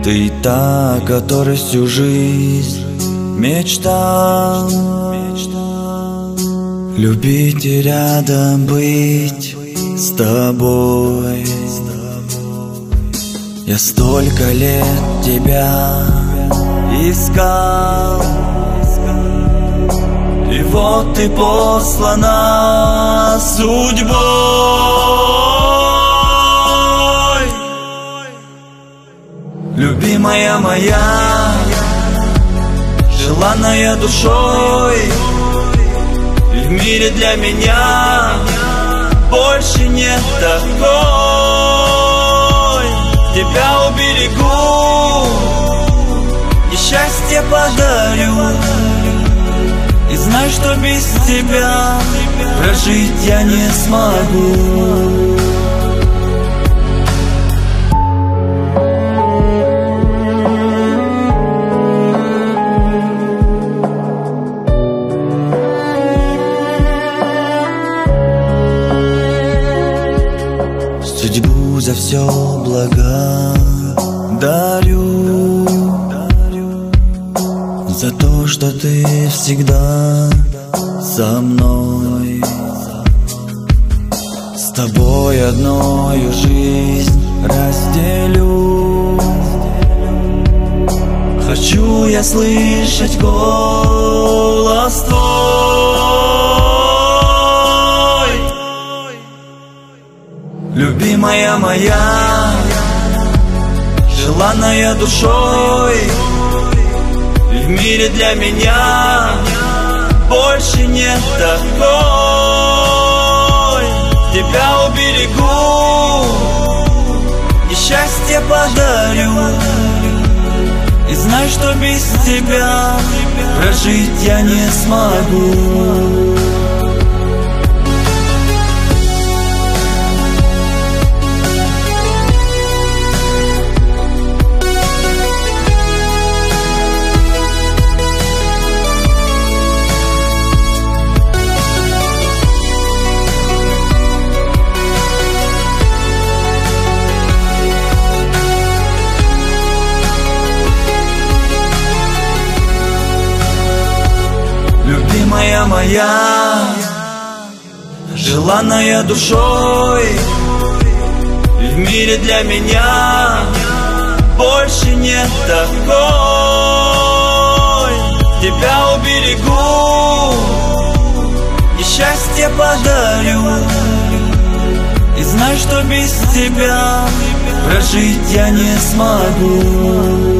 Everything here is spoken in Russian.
Ты та, которой всю жизнь мечтал. Любить и рядом быть с тобой. Я столько лет тебя искал, и вот ты послана судьбой. Любимая моя, желанная душой, и в мире для меня больше нет такой. Тебя уберегу, несчастье подарю, и знай, что без тебя прожить я не смогу. Судьбу за все блага дарю, за то, что ты всегда со мной. С тобой одною жизнь разделю. Хочу я слышать голос твой. Любимая моя, желанная душой, и в мире для меня больше нет такой. Тебя уберегу, несчастье подарю, и знай, что без тебя прожить я не смогу. Любимая моя, желанная душой, и в мире для меня больше нет такой. Тебя уберегу, несчастье подарю, и знай, что без тебя прожить я не смогу.